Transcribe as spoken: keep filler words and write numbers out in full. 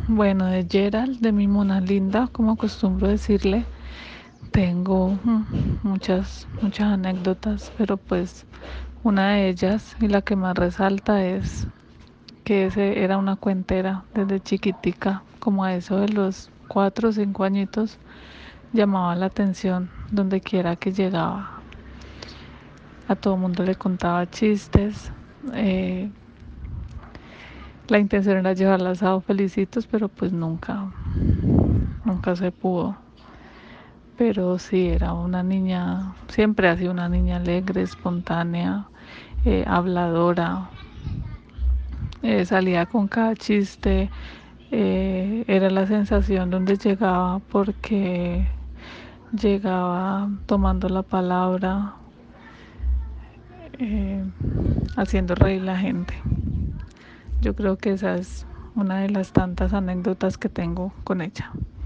Bueno, de Gerald, de mi mona linda, como acostumbro decirle, tengo mm, muchas, muchas anécdotas, pero pues una de ellas y la que más resalta es que ese era una cuentera desde chiquitica, como a eso de los cuatro o cinco añitos, llamaba la atención donde quiera que llegaba. A todo mundo le contaba chistes. eh, la intención era llevarlas a felicitos, pero pues nunca, nunca se pudo. Pero sí, era una niña, siempre ha sido una niña alegre, espontánea, eh, habladora, eh, salía con cada chiste, eh, era la sensación donde llegaba porque llegaba tomando la palabra, eh, haciendo reír a la gente. Yo creo que esa es una de las tantas anécdotas que tengo con ella.